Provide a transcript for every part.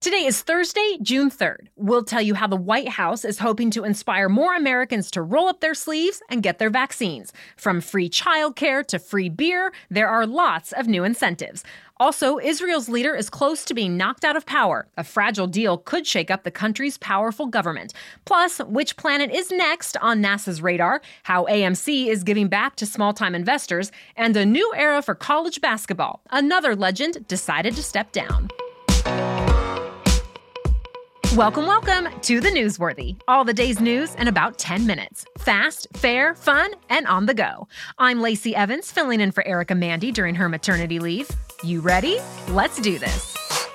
Today is Thursday, June 3rd. We'll tell you how the White House is hoping to inspire more Americans to roll up their sleeves and get their vaccines. From free childcare to free beer, there are lots of new incentives. Also, Israel's leader is close to being knocked out of power. A fragile deal could shake up the country's powerful government. Plus, which planet is next on NASA's radar, how AMC is giving back to small-time investors, and a new era for college basketball. Another legend decided to step down. Welcome to The Newsworthy. All the day's news in about 10 minutes. Fast, fair, fun, and on the go. I'm Lacey Evans, filling in for Erica Mandy during her maternity leave. You ready? Let's do this.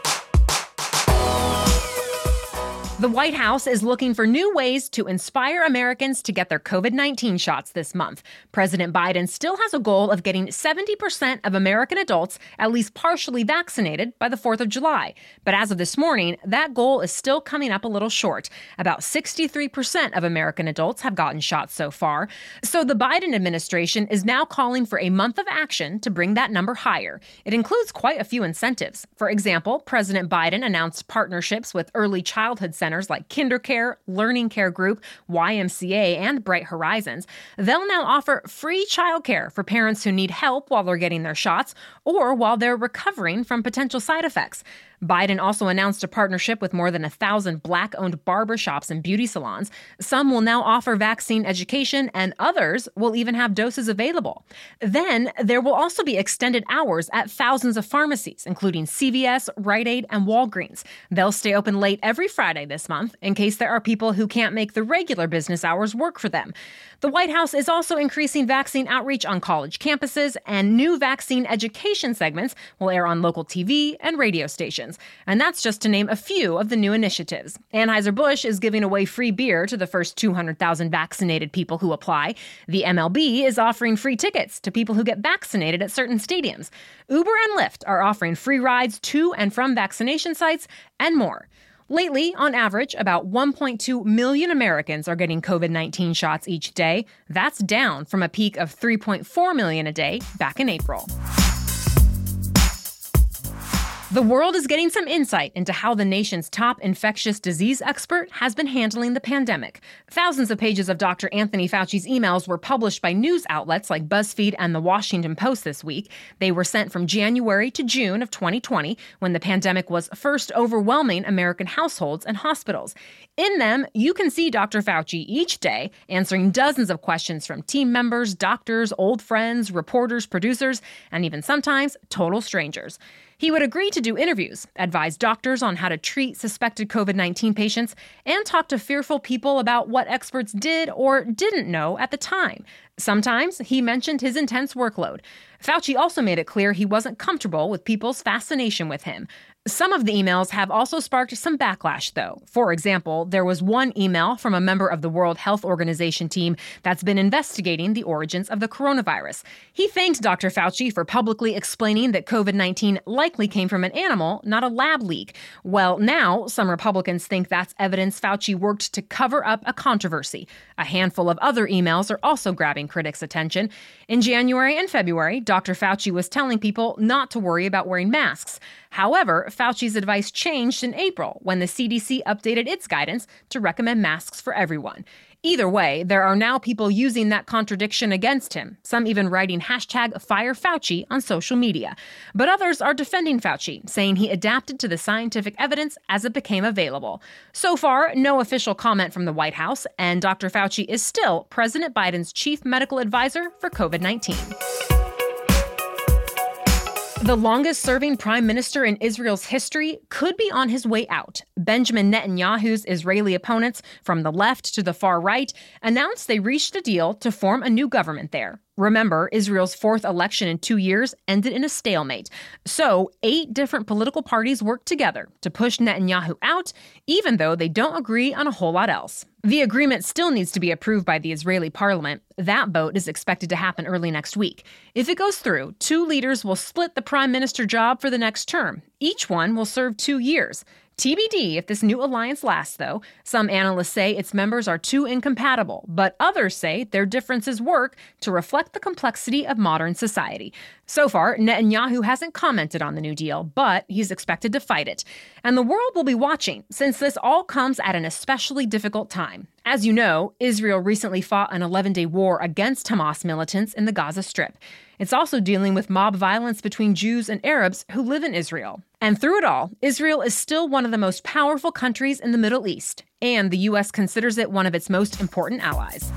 The White House is looking for new ways to inspire Americans to get their COVID-19 shots this month. President Biden still has a goal of getting 70% of American adults at least partially vaccinated by the 4th of July. But as of this morning, that goal is still coming up a little short. About 63% of American adults have gotten shots so far. So the Biden administration is now calling for a month of action to bring that number higher. It includes quite a few incentives. For example, President Biden announced partnerships with early childhood centers like KinderCare, Learning Care Group, YMCA, and Bright Horizons. They'll now offer free childcare for parents who need help while they're getting their shots or while they're recovering from potential side effects. Biden also announced a partnership with more than 1,000 Black-owned barbershops and beauty salons. Some will now offer vaccine education, and others will even have doses available. Then, there will also be extended hours at thousands of pharmacies, including CVS, Rite Aid, and Walgreens. They'll stay open late every Friday this month, in case there are people who can't make the regular business hours work for them. The White House is also increasing vaccine outreach on college campuses, and new vaccine education segments will air on local TV and radio stations. And that's just to name a few of the new initiatives. Anheuser-Busch is giving away free beer to the first 200,000 vaccinated people who apply. The MLB is offering free tickets to people who get vaccinated at certain stadiums. Uber and Lyft are offering free rides to and from vaccination sites, and more. Lately, on average, about 1.2 million Americans are getting COVID-19 shots each day. That's down from a peak of 3.4 million a day back in April. The world is getting some insight into how the nation's top infectious disease expert has been handling the pandemic. Thousands of pages of Dr. Anthony Fauci's emails were published by news outlets like BuzzFeed and The Washington Post this week. They were sent from January to June of 2020, when the pandemic was first overwhelming American households and hospitals. In them, you can see Dr. Fauci each day answering dozens of questions from team members, doctors, old friends, reporters, producers, and even sometimes total strangers. He would agree to do interviews, advise doctors on how to treat suspected COVID-19 patients, and talk to fearful people about what experts did or didn't know at the time. Sometimes he mentioned his intense workload. Fauci also made it clear he wasn't comfortable with people's fascination with him. Some of the emails have also sparked some backlash, though. For example, there was one email from a member of the World Health Organization team that's been investigating the origins of the coronavirus. He thanked Dr. Fauci for publicly explaining that COVID-19 likely came from an animal, not a lab leak. Well, now some Republicans think that's evidence Fauci worked to cover up a controversy. A handful of other emails are also grabbing critics' attention. In January and February, Dr. Fauci was telling people not to worry about wearing masks. However, Fauci's advice changed in April when the CDC updated its guidance to recommend masks for everyone. Either way, there are now people using that contradiction against him, some even writing #FireFauci on social media. But others are defending Fauci, saying he adapted to the scientific evidence as it became available. So far, no official comment from the White House, and Dr. Fauci is still President Biden's chief medical advisor for COVID-19. The longest-serving prime minister in Israel's history could be on his way out. Benjamin Netanyahu's Israeli opponents, from the left to the far right, announced they reached a deal to form a new government there. Remember, Israel's fourth election in 2 years ended in a stalemate. So 8 different political parties worked together to push Netanyahu out, even though they don't agree on a whole lot else. The agreement still needs to be approved by the Israeli parliament. That vote is expected to happen early next week. If it goes through, 2 leaders will split the prime minister job for the next term. Each one will serve 2 years. TBD if this new alliance lasts, though. Some analysts say its members are too incompatible, but others say their differences work to reflect the complexity of modern society. So far, Netanyahu hasn't commented on the new deal, but he's expected to fight it. And the world will be watching, since this all comes at an especially difficult time. As you know, Israel recently fought an 11-day war against Hamas militants in the Gaza Strip. It's also dealing with mob violence between Jews and Arabs who live in Israel. And through it all, Israel is still one of the most powerful countries in the Middle East, and the U.S. considers it one of its most important allies.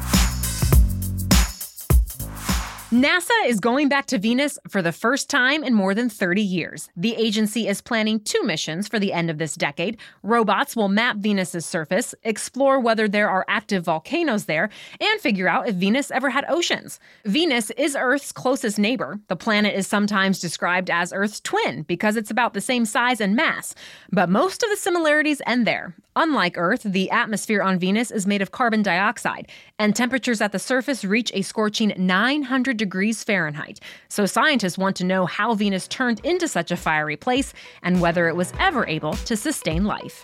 NASA is going back to Venus for the first time in more than 30 years. The agency is planning 2 missions for the end of this decade. Robots will map Venus's surface, explore whether there are active volcanoes there, and figure out if Venus ever had oceans. Venus is Earth's closest neighbor. The planet is sometimes described as Earth's twin because it's about the same size and mass. But most of the similarities end there. Unlike Earth, the atmosphere on Venus is made of carbon dioxide, and temperatures at the surface reach a scorching 900 degrees Fahrenheit. So scientists want to know how Venus turned into such a fiery place and whether it was ever able to sustain life.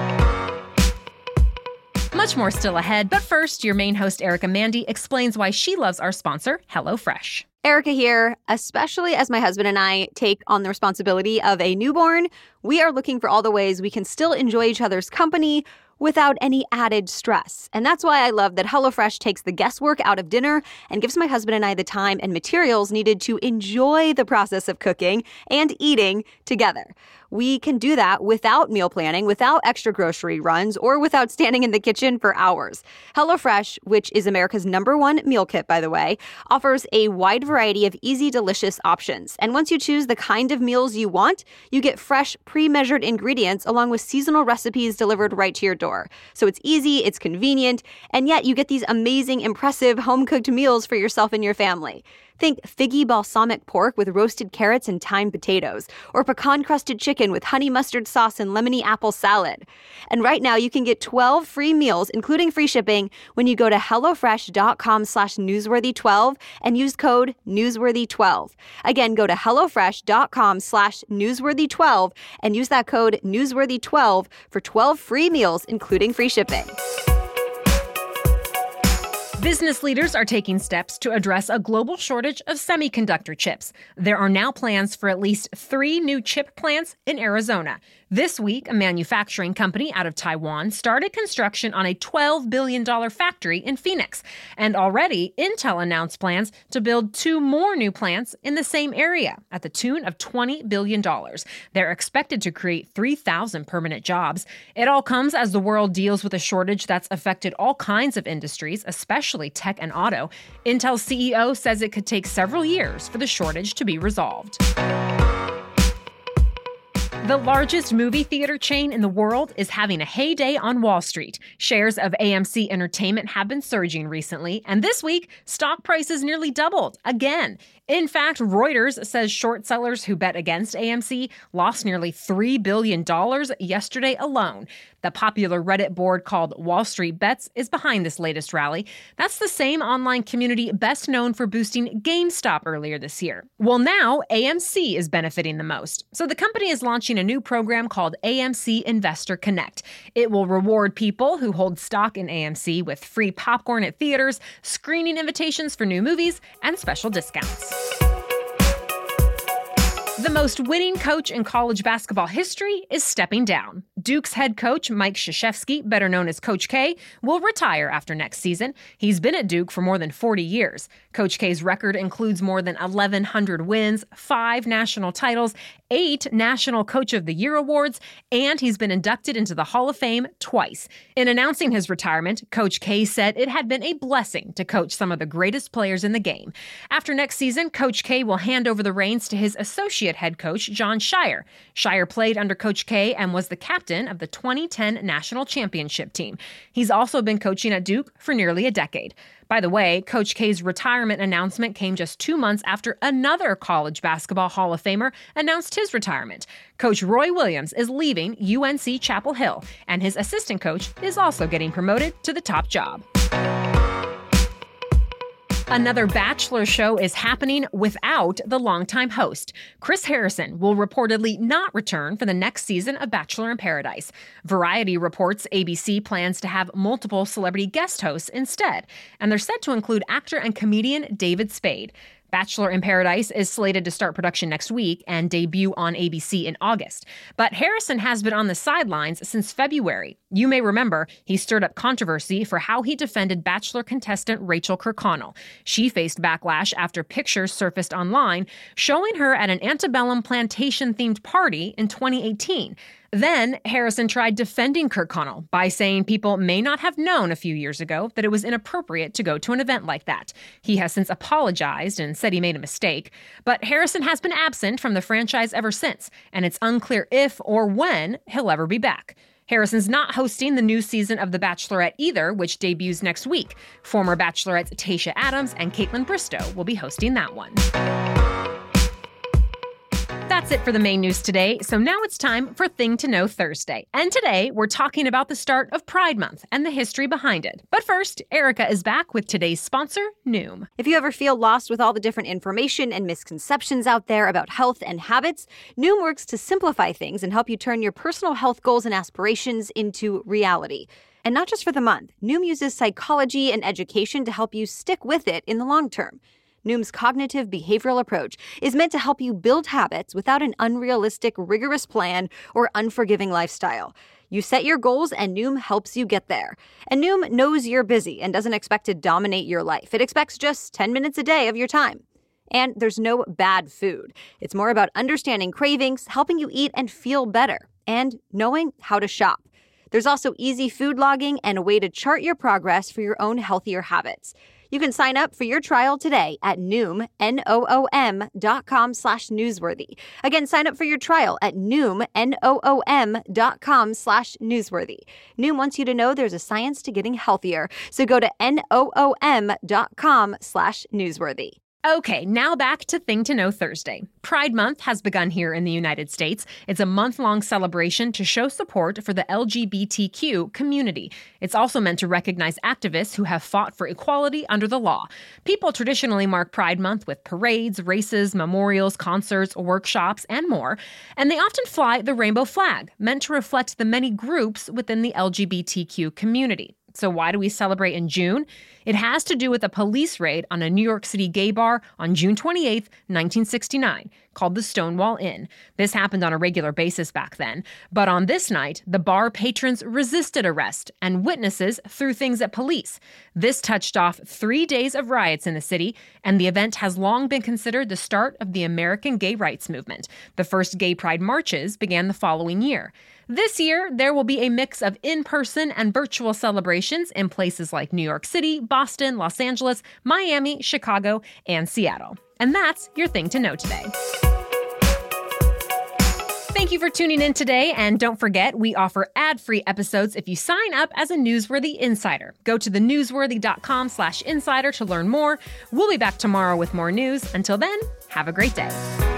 Much more still ahead, but first, your main host, Erica Mandy, explains why she loves our sponsor, HelloFresh. Erica here. Especially as my husband and I take on the responsibility of a newborn, we are looking for all the ways we can still enjoy each other's company without any added stress. And that's why I love that HelloFresh takes the guesswork out of dinner and gives my husband and I the time and materials needed to enjoy the process of cooking and eating together. We can do that without meal planning, without extra grocery runs, or without standing in the kitchen for hours. HelloFresh, which is America's #1 meal kit, by the way, offers a wide variety of easy, delicious options. And once you choose the kind of meals you want, you get fresh, pre-measured ingredients along with seasonal recipes delivered right to your door. So it's easy, it's convenient, and yet you get these amazing, impressive home-cooked meals for yourself and your family. Think figgy balsamic pork with roasted carrots and thyme potatoes, or pecan-crusted chicken with honey mustard sauce and lemony apple salad. And right now, you can get 12 free meals, including free shipping, when you go to HelloFresh.com/newsworthy12 and use code newsworthy12. Again, go to HelloFresh.com/newsworthy12 and use that code newsworthy12 for 12 free meals, including free shipping. Business leaders are taking steps to address a global shortage of semiconductor chips. There are now plans for at least 3 new chip plants in Arizona. This week, a manufacturing company out of Taiwan started construction on a $12 billion factory in Phoenix. And already, Intel announced plans to build 2 more new plants in the same area at the tune of $20 billion. They're expected to create 3,000 permanent jobs. It all comes as the world deals with a shortage that's affected all kinds of industries, especially tech and auto. Intel's CEO says it could take several years for the shortage to be resolved. The largest movie theater chain in the world is having a heyday on Wall Street. Shares of AMC Entertainment have been surging recently, and this week, stock prices nearly doubled again. In fact, Reuters says short sellers who bet against AMC lost nearly $3 billion yesterday alone. The popular Reddit board called Wall Street Bets is behind this latest rally. That's the same online community best known for boosting GameStop earlier this year. Well, now AMC is benefiting the most. So the company is launching a new program called AMC Investor Connect. It will reward people who hold stock in AMC with free popcorn at theaters, screening invitations for new movies, and special discounts. The most winning coach in college basketball history is stepping down. Duke's head coach, Mike Krzyzewski, better known as Coach K, will retire after next season. He's been at Duke for more than 40 years. Coach K's record includes more than 1,100 wins, 5 national titles, 8 National Coach of the Year awards, and he's been inducted into the Hall of Fame twice. In announcing his retirement, Coach K said it had been a blessing to coach some of the greatest players in the game. After next season, Coach K will hand over the reins to his associate head coach, Jon Scheyer. Scheyer played under Coach K and was the captain of the 2010 National Championship team. He's also been coaching at Duke for nearly a decade. By the way, Coach K's retirement announcement came just 2 months after another college basketball Hall of Famer announced his retirement. Coach Roy Williams is leaving UNC Chapel Hill, and his assistant coach is also getting promoted to the top job. Another Bachelor show is happening without the longtime host. Chris Harrison will reportedly not return for the next season of Bachelor in Paradise. Variety reports ABC plans to have multiple celebrity guest hosts instead, and they're set to include actor and comedian David Spade. Bachelor in Paradise is slated to start production next week and debut on ABC in August. But Harrison has been on the sidelines since February. You may remember he stirred up controversy for how he defended Bachelor contestant Rachel Kirkconnell. She faced backlash after pictures surfaced online showing her at an antebellum plantation-themed party in 2018. Then, Harrison tried defending Kirkconnell by saying people may not have known a few years ago that it was inappropriate to go to an event like that. He has since apologized and said he made a mistake, but Harrison has been absent from the franchise ever since, and it's unclear if or when he'll ever be back. Harrison's not hosting the new season of The Bachelorette either, which debuts next week. Former Bachelorettes Tayshia Adams and Kaitlyn Bristowe will be hosting that one. That's it for the main news today, so now it's time for Thing to Know Thursday. And today, we're talking about the start of Pride Month and the history behind it. But first, Erica is back with today's sponsor, Noom. If you ever feel lost with all the different information and misconceptions out there about health and habits, Noom works to simplify things and help you turn your personal health goals and aspirations into reality. And not just for the month, Noom uses psychology and education to help you stick with it in the long term. Noom's cognitive behavioral approach is meant to help you build habits without an unrealistic, rigorous plan or unforgiving lifestyle. You set your goals and Noom helps you get there. And Noom knows you're busy and doesn't expect to dominate your life. It expects just 10 minutes a day of your time. And there's no bad food. It's more about understanding cravings, helping you eat and feel better, and knowing how to shop. There's also easy food logging and a way to chart your progress for your own healthier habits. You can sign up for your trial today at Noom, Noom.com/newsworthy. Again, sign up for your trial at Noom, Noom.com/newsworthy. Noom wants you to know there's a science to getting healthier. So go to Noom.com/newsworthy. Okay, now back to Thing to Know Thursday. Pride Month has begun here in the United States. It's a month-long celebration to show support for the LGBTQ community. It's also meant to recognize activists who have fought for equality under the law. People traditionally mark Pride Month with parades, races, memorials, concerts, workshops, and more. And they often fly the rainbow flag, meant to reflect the many groups within the LGBTQ community. So why do we celebrate in June? It has to do with a police raid on a New York City gay bar on June 28, 1969, called the Stonewall Inn. This happened on a regular basis back then. But on this night, the bar patrons resisted arrest, and witnesses threw things at police. This touched off 3 days of riots in the city, and the event has long been considered the start of the American gay rights movement. The first gay pride marches began the following year. This year, there will be a mix of in-person and virtual celebrations in places like New York City, Boston, Los Angeles, Miami, Chicago, and Seattle. And that's your Thing to Know today. Thank you for tuning in today, and don't forget, we offer ad-free episodes if you sign up as a Newsworthy Insider. Go to thenewsworthy.com/insider to learn more. We'll be back tomorrow with more news. Until then, have a great day.